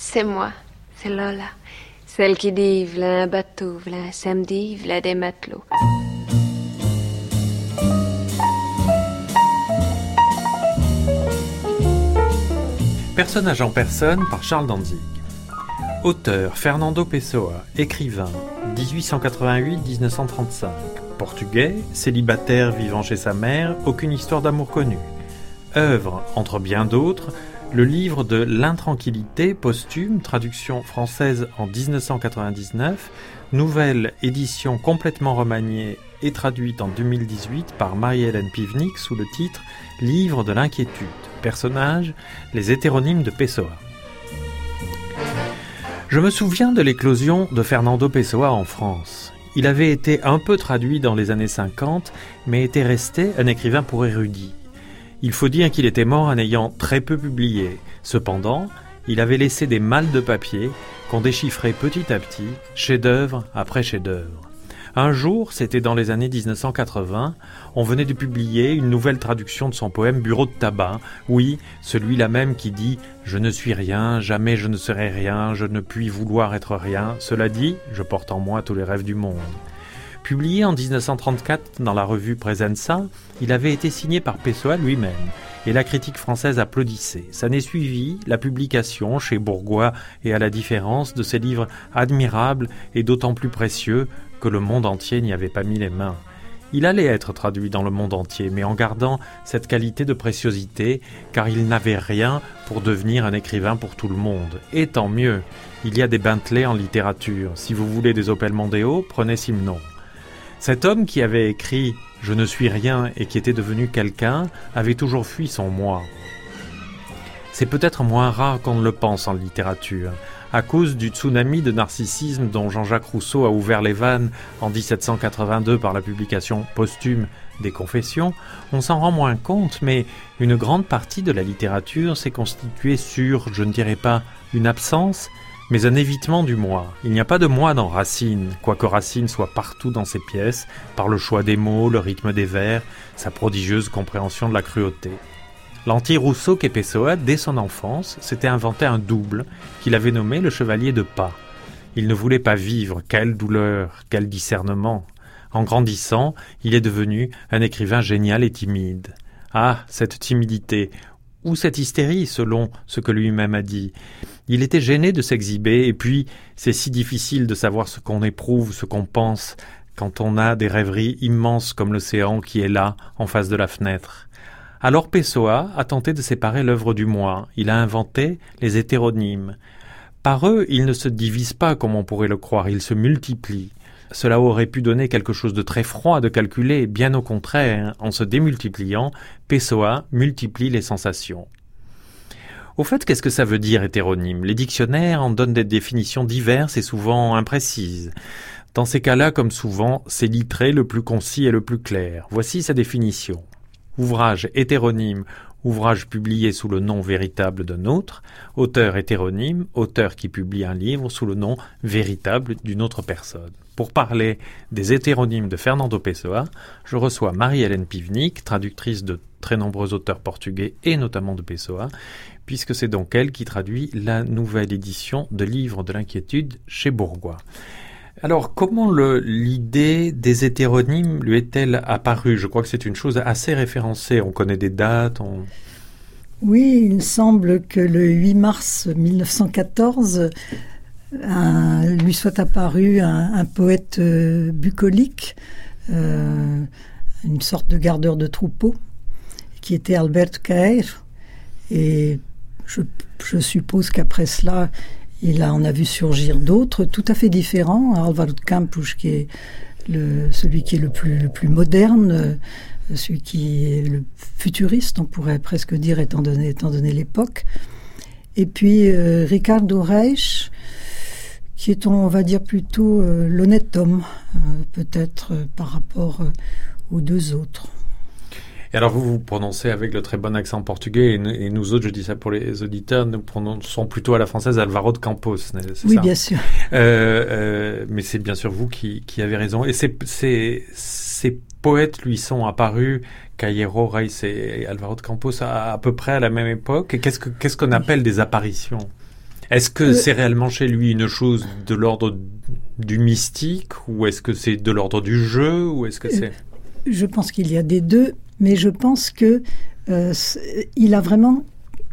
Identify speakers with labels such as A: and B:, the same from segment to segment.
A: C'est moi, c'est Lola. Celle qui dit v'là un bateau, v'là un samedi, v'là des matelots.
B: Personnage en personne par Charles Danzig. Auteur Fernando Pessoa, écrivain, 1888-1935. Portugais, célibataire vivant chez sa mère, aucune histoire d'amour connue. Œuvre, entre bien d'autres, le livre de l'intranquillité posthume, traduction française en 1999, nouvelle édition complètement remaniée et traduite en 2018 par Marie-Hélène Pivnik sous le titre Livre de l'inquiétude. Personnage, les hétéronymes de Pessoa. Je me souviens de l'éclosion de Fernando Pessoa en France. Il avait été un peu traduit dans les années 50, mais était resté un écrivain pour érudits. Il faut dire qu'il était mort en ayant très peu publié. Cependant, il avait laissé des malles de papier qu'on déchiffrait petit à petit, chef-d'œuvre après chef-d'œuvre. Un jour, c'était dans les années 1980, on venait de publier une nouvelle traduction de son poème Bureau de tabac. Oui, celui-là même qui dit « Je ne suis rien, jamais je ne serai rien, je ne puis vouloir être rien. Cela dit, je porte en moi tous les rêves du monde. » Publié en 1934 dans la revue Presenza, il avait été signé par Pessoa lui-même, et la critique française applaudissait. S'en suivit la publication chez Bourgois et à la Différence de ces livres admirables et d'autant plus précieux que le monde entier n'y avait pas mis les mains. Il allait être traduit dans le monde entier, mais en gardant cette qualité de préciosité, car il n'avait rien pour devenir un écrivain pour tout le monde. Et tant mieux, il y a des Bentley en littérature. Si vous voulez des Opel Mondeo, prenez Simon. Cet homme qui avait écrit « Je ne suis rien » et qui était devenu quelqu'un, avait toujours fui son moi. C'est peut-être moins rare qu'on ne le pense en littérature. À cause du tsunami de narcissisme dont Jean-Jacques Rousseau a ouvert les vannes en 1782 par la publication posthume des Confessions, on s'en rend moins compte, mais une grande partie de la littérature s'est constituée sur, je ne dirais pas une absence, mais un évitement du moi. Il n'y a pas de moi dans Racine, quoique Racine soit partout dans ses pièces, par le choix des mots, le rythme des vers, sa prodigieuse compréhension de la cruauté. L'anti-Rousseau qu'est Pessoa, dès son enfance, s'était inventé un double qu'il avait nommé le chevalier de pas. Il ne voulait pas vivre, quelle douleur, quel discernement. En grandissant, il est devenu un écrivain génial et timide. Ah, cette timidité, ou cette hystérie selon ce que lui-même a dit. Il était gêné de s'exhiber, et puis c'est si difficile de savoir ce qu'on éprouve, ce qu'on pense, quand on a des rêveries immenses comme l'océan qui est là, en face de la fenêtre. Alors Pessoa a tenté de séparer l'œuvre du moi. Il a inventé les hétéronymes. Par eux, ils ne se divisent pas comme on pourrait le croire, ils se multiplient. Cela aurait pu donner quelque chose de très froid, de calculé, bien au contraire, en se démultipliant, Pessoa multiplie les sensations. Au fait, qu'est-ce que ça veut dire hétéronyme ? Les dictionnaires en donnent des définitions diverses et souvent imprécises. Dans ces cas-là, comme souvent, c'est l'ittré le plus concis et le plus clair. Voici sa définition. Ouvrage hétéronyme, ouvrage publié sous le nom véritable d'un autre. Auteur hétéronyme, auteur qui publie un livre sous le nom véritable d'une autre personne. Pour parler des hétéronymes de Fernando Pessoa, je reçois Marie-Hélène Pivnik, traductrice de très nombreux auteurs portugais et notamment de Pessoa, puisque c'est donc elle qui traduit la nouvelle édition de Livre de l'inquiétude chez Bourgois. Alors, comment l'idée des hétéronymes lui est-elle apparue ? Je crois que c'est une chose assez référencée. On connaît des dates.
C: Oui, il semble que le 8 mars 1914, lui soit apparu un poète bucolique, une sorte de gardeur de troupeau, qui était Alberto Caer. Et je suppose qu'après cela, on a vu surgir d'autres tout à fait différents. Álvaro de Campos, qui est celui qui est le plus moderne, celui qui est le futuriste, on pourrait presque dire, étant donné l'époque. Et puis Ricardo Reis, qui est, on va dire, plutôt l'honnête homme, peut-être par rapport aux deux autres.
B: Et alors vous prononcez avec le très bon accent portugais, et nous autres, je dis ça pour les auditeurs, nous prononçons plutôt à la française Álvaro de Campos, c'est
C: oui,
B: ça ?
C: Bien sûr.
B: Mais c'est bien sûr vous qui avez raison. Et ces poètes lui sont apparus, Caillero, Reis et Álvaro de Campos, à peu près à la même époque. Et qu'est-ce qu'on appelle des apparitions ? Est-ce que c'est réellement chez lui une chose de l'ordre du mystique, ou est-ce que c'est de l'ordre du jeu, ou est-ce que c'est...
C: Je pense qu'il y a des deux, mais je pense que il a vraiment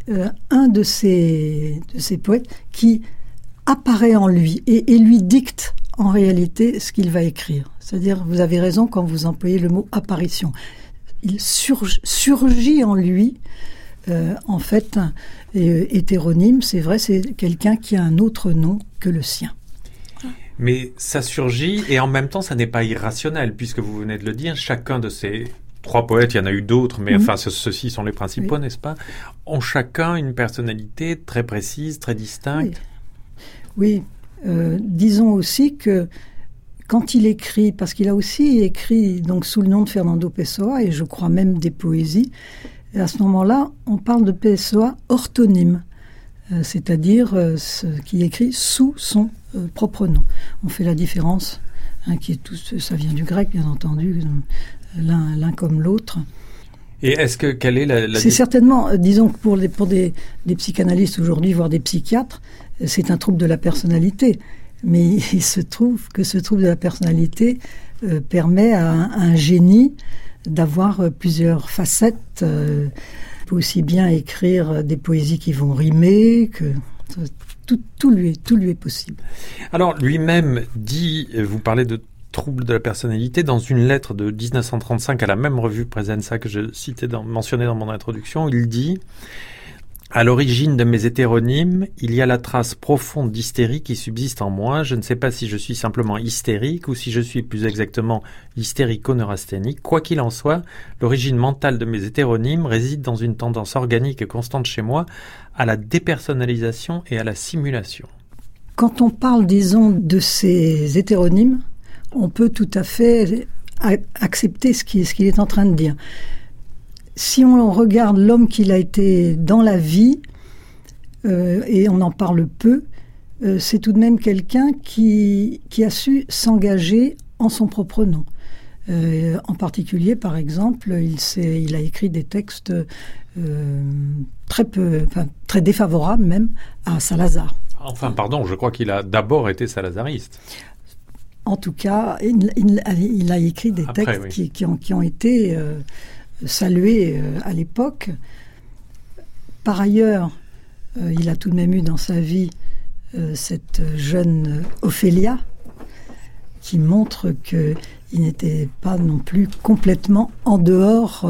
C: un de ces poètes qui apparaît en lui et lui dicte en réalité ce qu'il va écrire. C'est-à-dire, vous avez raison quand vous employez le mot apparition. Il surgit en lui, en fait, hétéronyme, c'est vrai, c'est quelqu'un qui a un autre nom que le sien.
B: Mais ça surgit, et en même temps, ça n'est pas irrationnel, puisque vous venez de le dire, chacun de ces 3 poètes, il y en a eu d'autres, mais enfin, ceux-ci sont les principaux, oui, n'est-ce pas, ont chacun une personnalité très précise, très distincte.
C: Oui, disons aussi que quand il écrit, parce qu'il a aussi écrit donc, sous le nom de Fernando Pessoa, et je crois même des poésies, et à ce moment-là, on parle de Pessoa orthonyme, c'est-à-dire qui écrit sous son propre nom. On fait la différence, qui est ça vient du grec, bien entendu, l'un comme l'autre.
B: Et quelle est la...
C: C'est certainement, disons que pour des psychanalystes aujourd'hui, voire des psychiatres, c'est un trouble de la personnalité. Mais il se trouve que ce trouble de la personnalité permet à un génie d'avoir plusieurs facettes. Il peut aussi bien écrire des poésies qui vont rimer, que tout lui est possible.
B: Alors lui-même dit, vous parlez de trouble de la personnalité, dans une lettre de 1935 à la même revue Presenza que je mentionnais dans mon introduction, il dit: à l'origine de mes hétéronymes, il y a la trace profonde d'hystérie qui subsiste en moi. Je ne sais pas si je suis simplement hystérique ou si je suis plus exactement hystérico-neurasthénique. Quoi qu'il en soit, l'origine mentale de mes hétéronymes réside dans une tendance organique et constante chez moi à la dépersonnalisation et à la simulation.
C: Quand on parle, disons, de ces hétéronymes, on peut tout à fait accepter ce qu'il est en train de dire. Si on regarde l'homme qu'il a été dans la vie, et on en parle peu, c'est tout de même quelqu'un qui a su s'engager en son propre nom. En particulier, par exemple, il a écrit des textes très défavorables même à Salazar.
B: Enfin, pardon, je crois qu'il a d'abord été salazariste.
C: En tout cas, il a écrit des textes oui, qui ont été... salué à l'époque. Par ailleurs, il a tout de même eu dans sa vie cette jeune Ophélia qui montre qu'il n'était pas non plus complètement en dehors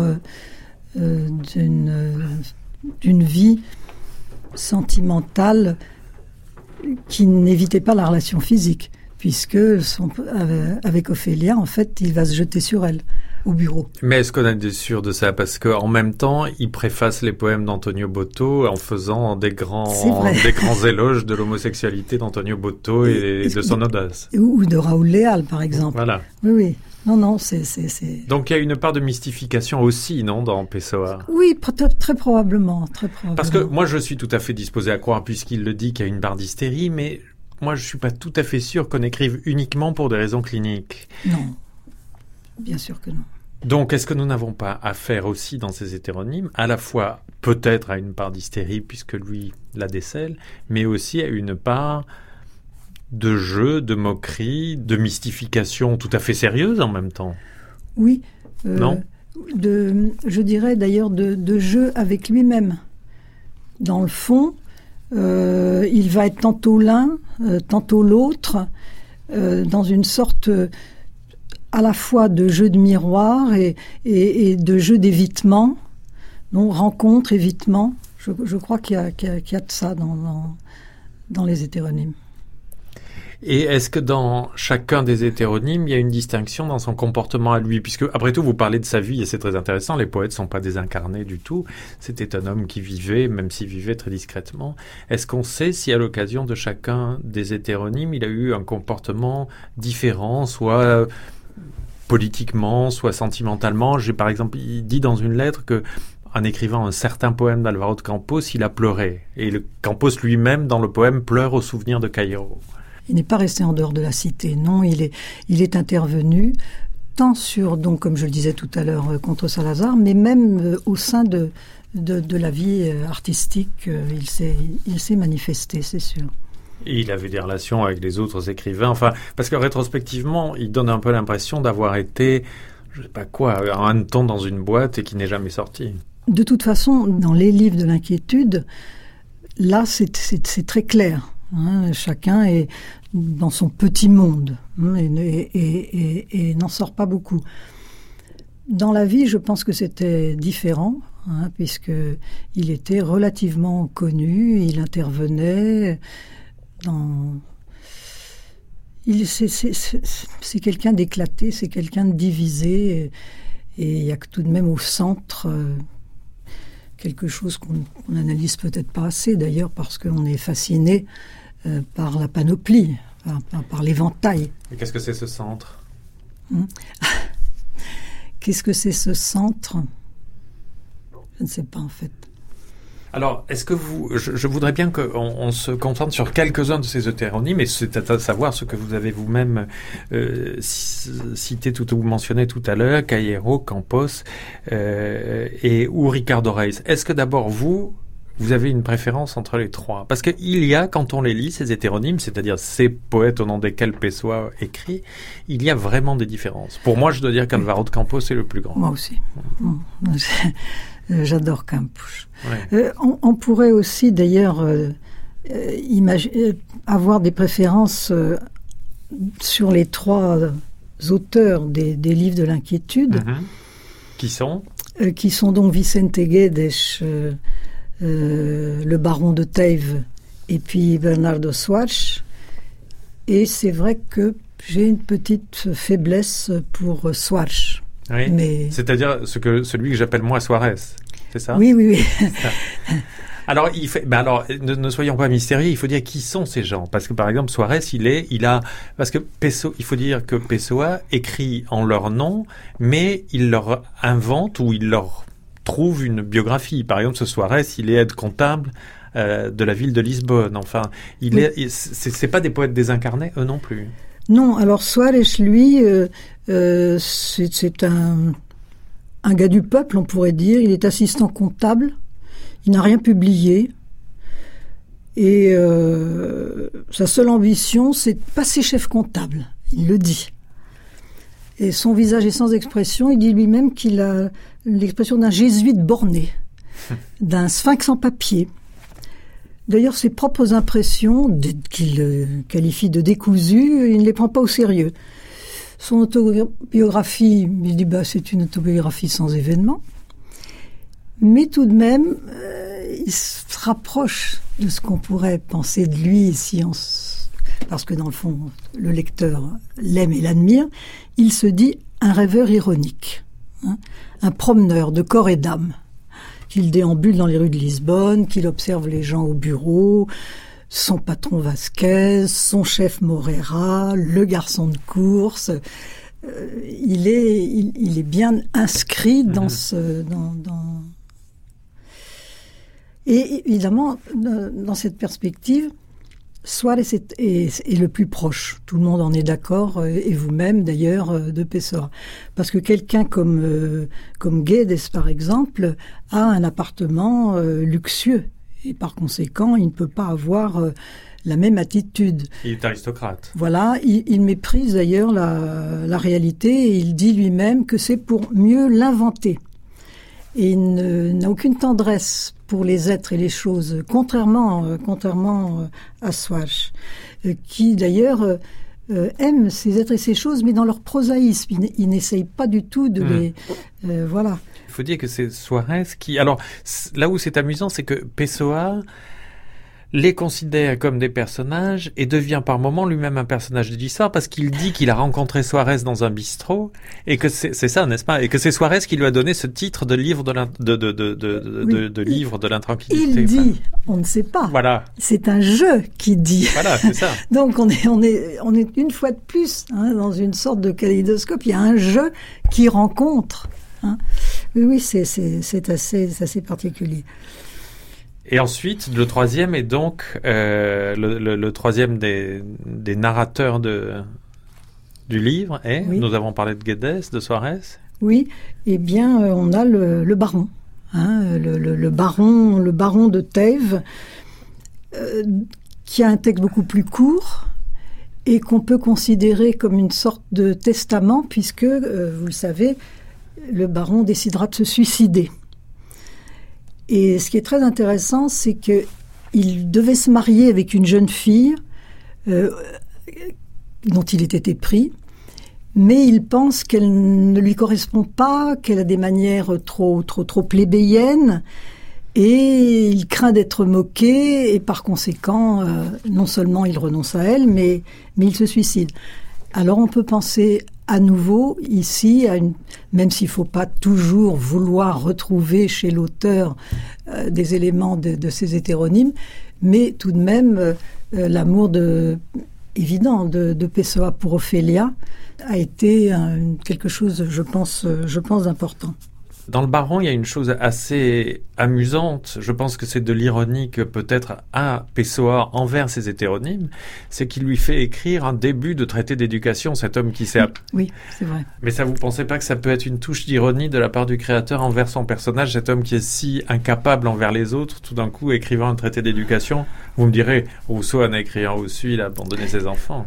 C: d'une vie sentimentale qui n'évitait pas la relation physique, puisque avec Ophélia, en fait, il va se jeter sur elle au bureau.
B: Mais est-ce qu'on est sûr de ça? Parce qu'en même temps, il préface les poèmes d'Antonio Boto en faisant des grands éloges de l'homosexualité d'Antonio Boto et de son audace.
C: Ou de Raoul Leal, par exemple.
B: Voilà.
C: Oui. Non, c'est...
B: Donc il y a une part de mystification aussi, non, dans Pessoa?
C: Oui, très probablement.
B: Parce que moi, je suis tout à fait disposé à croire, puisqu'il le dit, qu'il y a une part d'hystérie, mais moi, je ne suis pas tout à fait sûr qu'on écrive uniquement pour des raisons cliniques.
C: Non, bien sûr que non.
B: Donc, est-ce que nous n'avons pas affaire aussi dans ces hétéronymes, à la fois peut-être à une part d'hystérie, puisque lui la décèle, mais aussi à une part de jeu, de moquerie, de mystification tout à fait sérieuse en même temps?
C: Oui.
B: Non ?
C: Je dirais d'ailleurs de jeu avec lui-même. Dans le fond, il va être tantôt l'un, tantôt l'autre, dans une sorte... à la fois de jeu de miroir et de jeu d'évitement, donc rencontre, évitement. Je crois qu'il y a de ça dans les hétéronymes.
B: Et est-ce que dans chacun des hétéronymes, il y a une distinction dans son comportement à lui? Puisque, après tout, vous parlez de sa vie, et c'est très intéressant, les poètes ne sont pas désincarnés du tout. C'était un homme qui vivait, même s'il vivait très discrètement. Est-ce qu'on sait si, à l'occasion de chacun des hétéronymes, il a eu un comportement différent, soit... politiquement, soit sentimentalement? Par exemple, il dit dans une lettre que, en écrivant un certain poème d'Alvaro de Campos, il a pleuré. Et Campos lui-même, dans le poème, pleure au souvenir de Cairo. Il
C: n'est pas resté en dehors de la cité, non. Il est intervenu, tant sur, donc, comme je le disais tout à l'heure, contre Salazar, mais même au sein de de la vie artistique. Il s'est manifesté, c'est sûr.
B: Et il avait des relations avec les autres écrivains, enfin, parce que rétrospectivement, il donne un peu l'impression d'avoir été, je sais pas quoi, un hanneton dans une boîte et qui n'est jamais sorti.
C: De toute façon, dans les livres de l'inquiétude, là, c'est très clair. Hein, chacun est dans son petit monde et n'en sort pas beaucoup. Dans la vie, je pense que c'était différent, hein, puisqu'il était relativement connu, il intervenait c'est quelqu'un d'éclaté, c'est quelqu'un de divisé, et il y a tout de même au centre quelque chose qu'on n'analyse peut-être pas assez, d'ailleurs, parce qu'on est fasciné par la panoplie, par l'éventail.
B: Et qu'est-ce que c'est ce centre ?
C: Qu'est-ce que c'est ce centre ? Je ne sais pas, en fait.
B: Alors, est-ce que je voudrais bien qu'on se concentre sur quelques-uns de ces hétéronymes, et c'est à savoir ce que vous avez vous-même cité ou mentionné tout à l'heure, Caiero, Campos ou Ricardo Reis. Est-ce que d'abord vous avez une préférence entre les trois ? Parce qu'il y a, quand on les lit, ces hétéronymes, c'est-à-dire ces poètes au nom desquels Pessoa écrit, il y a vraiment des différences. Pour moi, je dois dire qu'Alvaro de Campos est le plus grand.
C: Moi aussi. J'adore Campos. Ouais. On pourrait aussi, d'ailleurs, avoir des préférences sur les trois auteurs des livres de l'inquiétude.
B: Qui sont
C: donc Vicente Guedes, le baron de Teive, et puis Bernardo Soares. Et c'est vrai que j'ai une petite faiblesse pour Soares.
B: Oui.
C: Mais...
B: C'est-à-dire celui que j'appelle moi Suarez, c'est ça ?
C: Oui.
B: Alors, ne soyons pas mystérieux, il faut dire qui sont ces gens. Parce que, par exemple, Suarez, parce que il faut dire que Pessoa écrit en leur nom, mais il leur invente ou il leur trouve une biographie. Par exemple, ce Suarez, il est aide-comptable de la ville de Lisbonne. Enfin, c'est pas des poètes désincarnés, eux non plus.
C: Non, alors Suarez, lui, c'est un gars du peuple, on pourrait dire. Il est assistant comptable. Il n'a rien publié. Et sa seule ambition, c'est de passer chef comptable. Il le dit. Et son visage est sans expression. Il dit lui-même qu'il a l'expression d'un jésuite borné, d'un sphinx en papier. D'ailleurs, ses propres impressions, qu'il qualifie de décousues, il ne les prend pas au sérieux. Son autobiographie, il dit c'est une autobiographie sans événement. Mais tout de même, il se rapproche de ce qu'on pourrait penser de lui parce que dans le fond, le lecteur l'aime et l'admire. Il se dit un rêveur ironique, un promeneur de corps et d'âme, qu'il déambule dans les rues de Lisbonne, qu'il observe les gens au bureau, son patron Vasquez, son chef Moreira, le garçon de course. Il est bien inscrit dans Et évidemment, dans cette perspective, Suarez est le plus proche. Tout le monde en est d'accord, et vous-même d'ailleurs, de Pessoa. Parce que quelqu'un comme Guedes, par exemple, a un appartement luxueux. Et par conséquent, il ne peut pas avoir la même attitude.
B: Il est aristocrate.
C: Voilà, il méprise d'ailleurs la réalité, et il dit lui-même que c'est pour mieux l'inventer. Et il n'a aucune tendresse pour les êtres et les choses, contrairement à Suarez, qui d'ailleurs aime ces êtres et ces choses, mais dans leur prosaïsme. Il n'essaye pas du tout de les... voilà.
B: Il faut dire que c'est Suarez qui... Alors, là où c'est amusant, c'est que Pessoa les considère comme des personnages et devient par moments lui-même un personnage de l'histoire parce qu'il dit qu'il a rencontré Suarez dans un bistrot et que c'est ça, n'est-ce pas? Et que c'est Suarez qui lui a donné ce titre de livre de livre de l'intranquillité.
C: Il dit, on ne sait pas.
B: Voilà.
C: C'est un jeu qui dit.
B: Voilà, c'est ça.
C: Donc on est une fois de plus dans une sorte de kaléidoscope. Il y a un jeu qui rencontre. Oui, c'est assez particulier.
B: Et ensuite, le troisième est donc le troisième des narrateurs du livre. Et nous avons parlé de Guedes, de Suarez.
C: Oui, eh bien, on a le baron. le baron de Thèves, qui a un texte beaucoup plus court et qu'on peut considérer comme une sorte de testament, puisque, vous le savez, le baron décidera de se suicider. Et ce qui est très intéressant, c'est qu'il devait se marier avec une jeune fille dont il était épris, mais il pense qu'elle ne lui correspond pas, qu'elle a des manières trop plébéiennes, et il craint d'être moqué, et par conséquent, non seulement il renonce à elle, mais il se suicide. Alors on peut penser à nouveau ici, même s'il ne faut pas toujours vouloir retrouver chez l'auteur des éléments de ces hétéronymes, mais tout de même l'amour évident de Pessoa pour Ophélia a été quelque chose, je pense d'important.
B: Dans le Baron, il y a une chose assez amusante, je pense que c'est de l'ironique peut-être à Pessoa envers ses hétéronymes, c'est qu'il lui fait écrire un début de traité d'éducation, cet homme qui s'est...
C: Oui, c'est vrai.
B: Mais ça, vous pensez pas que ça peut être une touche d'ironie de la part du créateur envers son personnage, cet homme qui est si incapable envers les autres, tout d'un coup écrivant un traité d'éducation? Vous me direz, Rousseau en a écrit un aussi, il a abandonné ses enfants.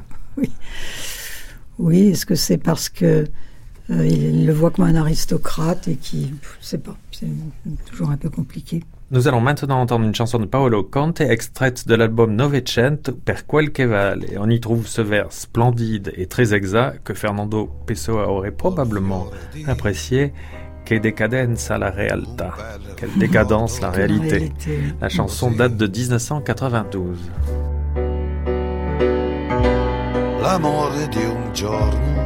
C: Oui, est-ce que c'est parce que il le voit comme un aristocrate et qui, je sais pas, c'est toujours un peu compliqué.
B: Nous allons maintenant entendre une chanson de Paolo Conte, extraite de l'album Novecento per quel che vale. Et on y trouve ce vers splendide et très exact que Fernando Pessoa aurait probablement apprécié. Che decadenza la realtà. Quelle décadence la réalité. La chanson date de 1992.
D: L'amore di un giorno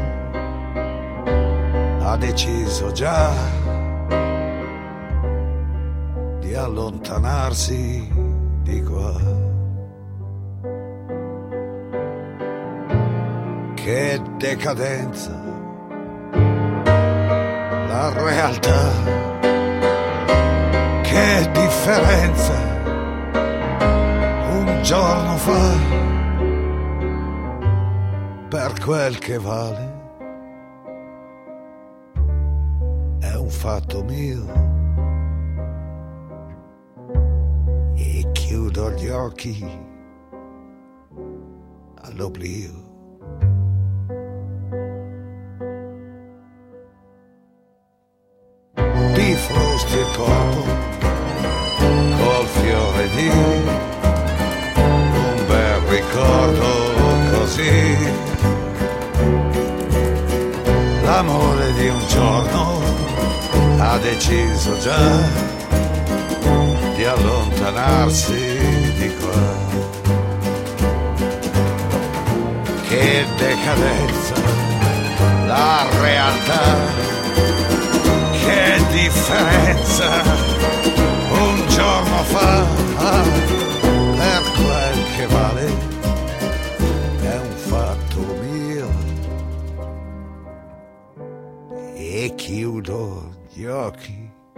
D: ha deciso già di allontanarsi di qua. Che decadenza, la realtà, che differenza, un giorno fa, per quel che vale. Un fatto mio e chiudo gli occhi all'oblio. Ti frusti il corpo col fiore di un bel ricordo così, l'amore di un giorno ha deciso già di allontanarsi di qua. Che decadenza, la realtà, che differenza, un giorno fa, per quel che vale, è un fatto mio e chiudo gli occhi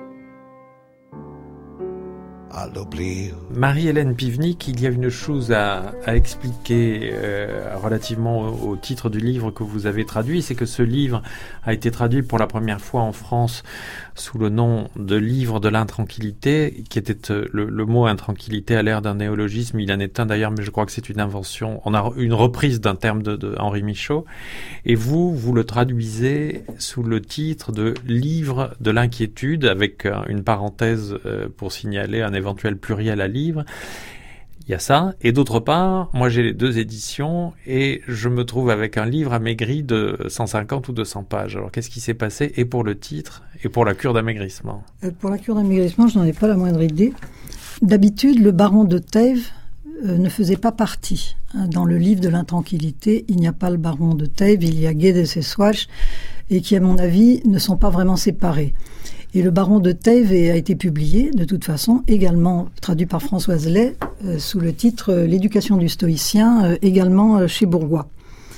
D: all'oblio.
B: Marie-Hélène Pivnik, il y a une chose à expliquer relativement au titre du livre que vous avez traduit, c'est que ce livre a été traduit pour la première fois en France sous le nom de livre de l'intranquillité, qui était le mot intranquillité a l'air d'un néologisme, il en est un d'ailleurs, mais je crois que c'est une invention, on a une reprise d'un terme de Henri Michaud, et vous le traduisez sous le titre de livre de l'inquiétude, avec une parenthèse pour signaler un éventuel pluriel à livre. Il y a ça. Et d'autre part, moi j'ai les deux éditions et je me trouve avec un livre amaigri de 150 ou 200 pages. Alors qu'est-ce qui s'est passé et pour le titre et pour la cure d'amaigrissement?
C: Pour la cure d'amaigrissement, je n'en ai pas la moindre idée. D'habitude, le baron de Thèves ne faisait pas partie. Dans le livre de l'intranquillité, il n'y a pas le baron de Thèves, il y a Guedes et Swatch, et qui, à mon avis, ne sont pas vraiment séparés. Et le baron de Thèves a été publié, de toute façon, également traduit par Françoise Lay, sous le titre « L'éducation du stoïcien », également chez Bourgois.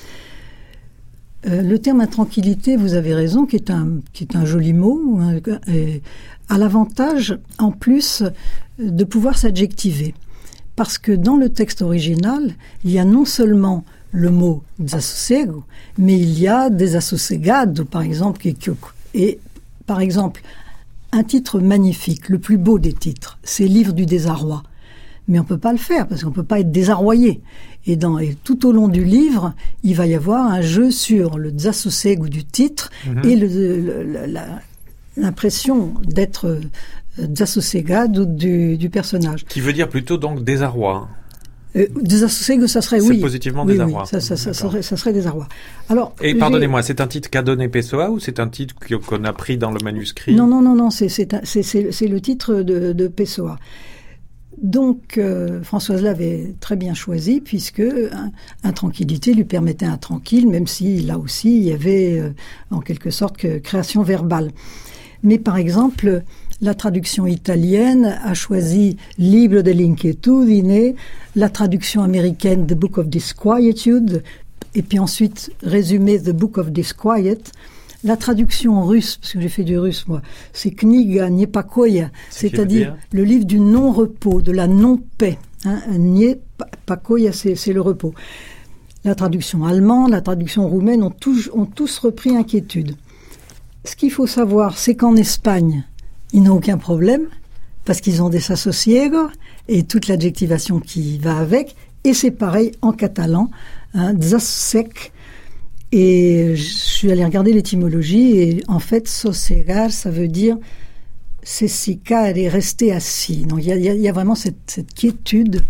C: Le terme intranquillité, vous avez raison, qui est un joli mot, a l'avantage, en plus, de pouvoir s'adjectiver. Parce que dans le texte original, il y a non seulement le mot « desassossego », mais il y a « desassosegado », par exemple, et par exemple, un titre magnifique, le plus beau des titres, c'est Livre du désarroi. Mais on peut pas le faire parce qu'on peut pas être désarroyé. Et tout au long du livre, il va y avoir un jeu sur le desassossego du titre et l'impression d'être desassossegado du personnage.
B: Qui veut dire plutôt donc désarroi.
C: Desassossego, ça serait
B: c'est positivement désarroi.
C: Oui, ça serait désarroi. Alors,
B: et pardonnez-moi, c'est un titre qu'a donné Pessoa ou c'est un titre qu'on a pris dans le manuscrit?
C: Non, c'est le titre de Pessoa. Donc, Françoise l'avait très bien choisi puisque Intranquillité lui permettait un tranquille, même si là aussi il y avait en quelque sorte création verbale. Mais par exemple, la traduction italienne a choisi Libro dell'inquietudine, la traduction américaine The Book of Disquietude, et puis ensuite résumé The Book of Disquiet. La traduction russe, parce que j'ai fait du russe moi, c'est Kniga Niepakoya, c'est-à-dire le livre du non-repos, de la non-paix. Niepakoya, c'est le repos. La traduction allemande, la traduction roumaine ont tous repris Inquiétude. Ce qu'il faut savoir, c'est qu'en Espagne, ils n'ont aucun problème, parce qu'ils ont des desassossego et toute l'adjectivation qui va avec, et c'est pareil en catalan, desassec. Et je suis allée regarder l'étymologie, et en fait, sossegar, ça veut dire sessicar et rester assis. Donc il y a vraiment cette quiétude,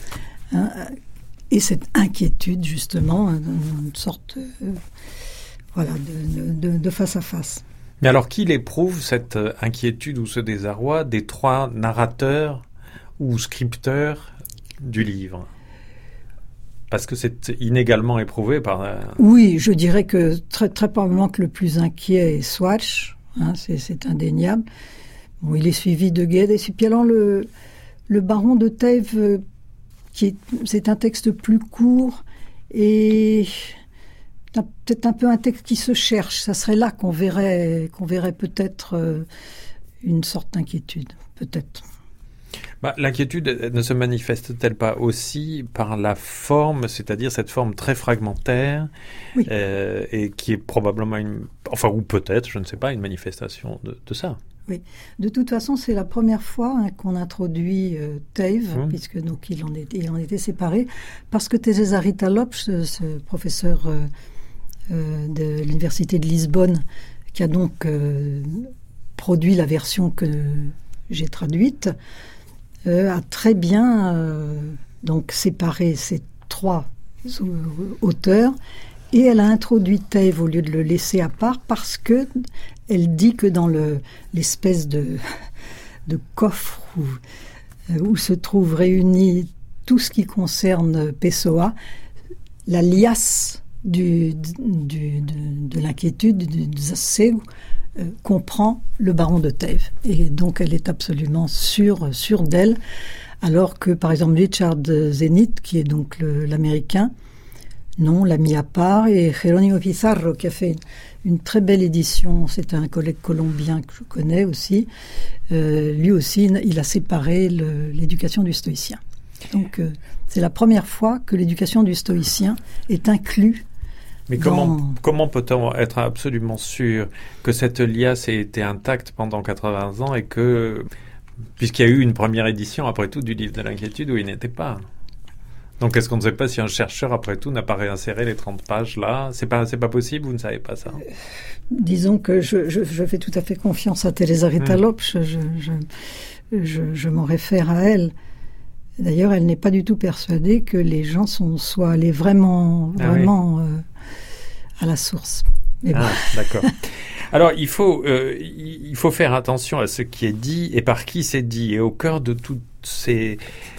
C: et cette inquiétude, justement, une sorte de face à face.
B: Mais alors, qui l'éprouve, cette inquiétude ou ce désarroi des trois narrateurs ou scripteurs du livre? Parce que c'est inégalement éprouvé par...
C: Oui, je dirais que très, très probablement que le plus inquiet est Swatch, c'est indéniable. Bon, il est suivi de Gued. Et puis alors, le baron de Thèves, c'est un texte plus court et... peut-être un peu un texte qui se cherche. Ça serait là qu'on verrait peut-être une sorte d'inquiétude, peut-être.
B: L'inquiétude ne se manifeste-t-elle pas aussi par la forme, c'est-à-dire cette forme très fragmentaire, oui. Et qui est probablement ou peut-être, je ne sais pas, une manifestation de ça.
C: Oui. De toute façon, c'est la première fois qu'on introduit Thèves, puisque donc il en était séparé, parce que Césarita Lopes, ce professeur de l'université de Lisbonne, qui a donc produit la version que j'ai traduite, a très bien donc séparé ces trois auteurs, et elle a introduit Thèves au lieu de le laisser à part, parce que elle dit que dans l'espèce de coffre où se trouve réuni tout ce qui concerne Pessoa, la liasse de l'inquiétude, du desassossego, comprend le baron de Thèves. Et donc elle est absolument sûre d'elle, alors que par exemple Richard Zenith, qui est donc l'américain, non, l'a mis à part, et Jerónimo Pizarro, qui a fait une très belle édition, c'est un collègue colombien que je connais aussi, lui aussi, il a séparé l'éducation du stoïcien. Donc c'est la première fois que l'éducation du stoïcien est inclue.
B: Mais comment peut-on être absolument sûr que cette liasse ait été intacte pendant 80 ans et que, puisqu'il y a eu une première édition, après tout, du livre de l'inquiétude où il n'était pas? Donc, est-ce qu'on ne sait pas si un chercheur, après tout, n'a pas réinséré les 30 pages là? C'est pas possible, vous ne savez pas ça?
C: Disons que je fais tout à fait confiance à Césarita Lopes, je m'en réfère à elle. D'ailleurs, elle n'est pas du tout persuadée que les gens soient allés vraiment à la source. Mais bon.
B: D'accord. Alors, il faut faire attention à ce qui est dit et par qui c'est dit. Et au cœur de tous ces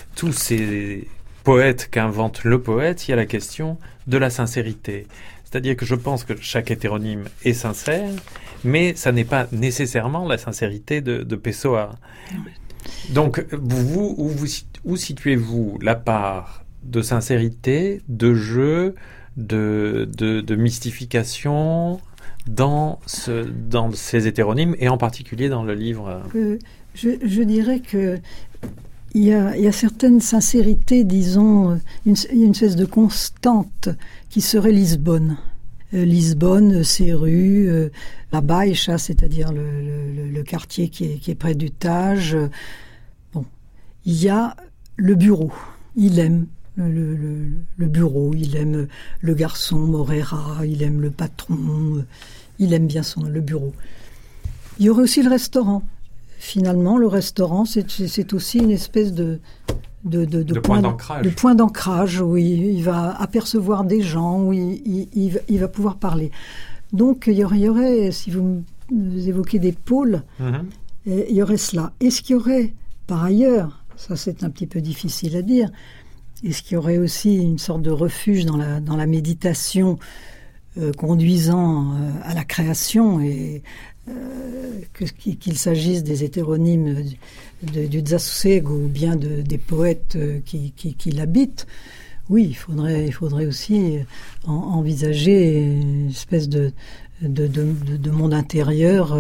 B: poète qu'invente le poète, il y a la question de la sincérité. C'est-à-dire que je pense que chaque hétéronyme est sincère, mais ça n'est pas nécessairement la sincérité de Pessoa. Donc, où situez-vous la part de sincérité, de jeu, de mystification dans ces hétéronymes, et en particulier dans le livre?
C: Je dirais que il y a certaines sincérités, disons, il y a une espèce de constante qui serait Lisbonne. Lisbonne, ses rues, la Baixa, c'est-à-dire le quartier qui est près du Tage. Bon, il y a le bureau. Il aime le bureau, il aime le garçon Morera, il aime le patron, il aime bien le bureau. Il y aurait aussi le restaurant. Finalement, le restaurant, c'est aussi une espèce de
B: point d'ancrage.
C: De point d'ancrage où il va apercevoir des gens, où il va pouvoir parler. Donc, il y aurait, si vous évoquez des pôles, il y aurait cela. Est-ce qu'il y aurait, par ailleurs, ça c'est un petit peu difficile à dire, est-ce qu'il y aurait aussi une sorte de refuge dans la méditation conduisant à la création et qu'il s'agisse des hétéronymes du Tsasseg ou bien des poètes qui l'habitent? Oui, il faudrait aussi envisager une espèce de monde intérieur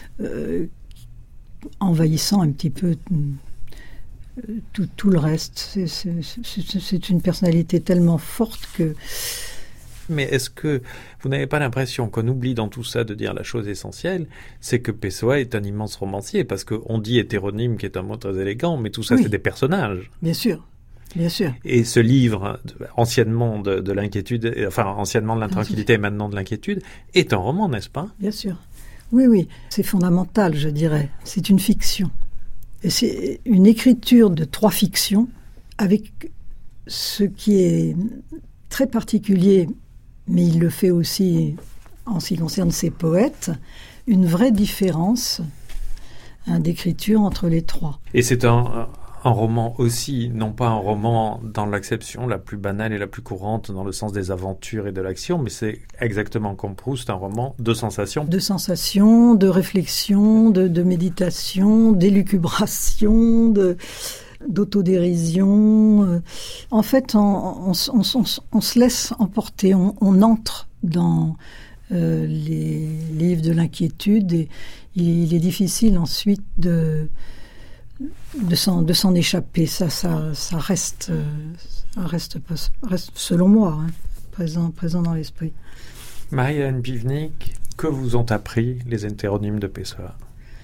C: envahissant un petit peu tout le reste. C'est une personnalité tellement forte que...
B: Mais est-ce que vous n'avez pas l'impression qu'on oublie dans tout ça de dire la chose essentielle, c'est que Pessoa est un immense romancier, parce qu'on dit hétéronyme, qui est un mot très élégant, mais tout ça, c'est des personnages.
C: Bien sûr. Bien sûr.
B: Et ce livre, anciennement de l'inquiétude, enfin anciennement de l'intranquillité et maintenant de l'inquiétude, est un roman, n'est-ce pas?
C: Bien sûr. Oui. C'est fondamental, je dirais. C'est une fiction. Et c'est une écriture de 3 fictions, avec ce qui est très particulier, mais il le fait aussi en ce qui concerne ses poètes, une vraie différence d'écriture entre les 3.
B: Et c'est un roman aussi, non pas un roman dans l'acception la plus banale et la plus courante, dans le sens des aventures et de l'action, mais c'est exactement comme Proust, un roman de sensations.
C: De sensations, de réflexion, de méditation, d'élucubration, d'autodérision. En fait, on se laisse emporter, on entre dans les livres de l'inquiétude et il est difficile ensuite de s'en échapper. Ça reste selon moi, présent dans l'esprit.
B: Marie-Hélène Pivnik, que vous ont appris les hétéronymes de Pessoa?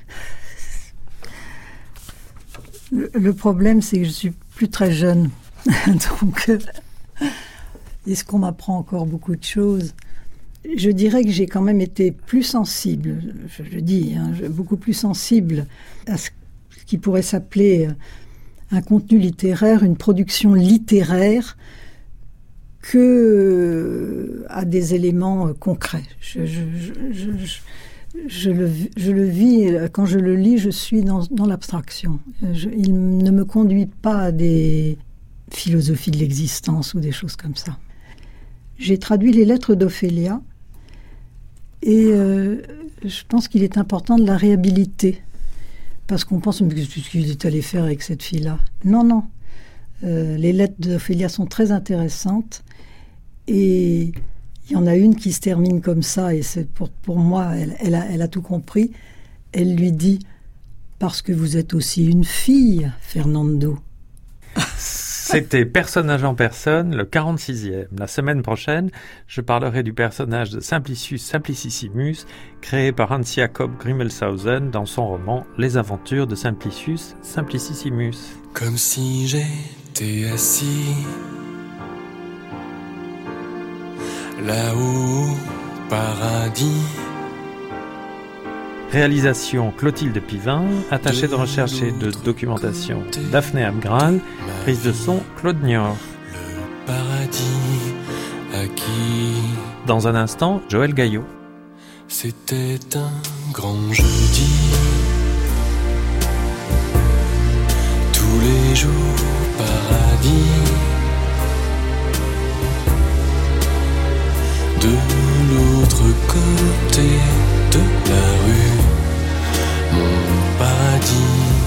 C: Le problème, c'est que je suis plus très jeune. Donc, est-ce qu'on m'apprend encore beaucoup de choses? Je dirais que j'ai quand même été plus sensible, je le dis, beaucoup plus sensible à ce qui pourrait s'appeler un contenu littéraire, une production littéraire, que à des éléments concrets. Je le vis, quand je le lis, je suis dans l'abstraction. Il ne me conduit pas à des philosophies de l'existence ou des choses comme ça. J'ai traduit les lettres d'Ophélia et je pense qu'il est important de la réhabiliter. Parce qu'on pense, mais qu'est-ce qu'il est allé faire avec cette fille-là? Non. Les lettres d'Ophélia sont très intéressantes et il y en a une qui se termine comme ça, et c'est pour moi, elle a tout compris. Elle lui dit « Parce que vous êtes aussi une fille, Fernando ».
B: C'était Personnage en personne, le 46e. La semaine prochaine, je parlerai du personnage de Simplicius Simplicissimus, créé par Hans Jakob Grimmelshausen dans son roman Les aventures de Simplicius Simplicissimus.
E: Comme si j'étais assis là-haut au paradis.
B: Réalisation Clotilde Pivin, attachée de recherche et de documentation Daphné Amgral, prise de son Claude Niort.
E: Le paradis acquis.
B: Dans un instant, Joël Gaillot.
E: C'était un grand jeudi. Tous les jours paradis. De l'autre côté de la rue, mon paradis.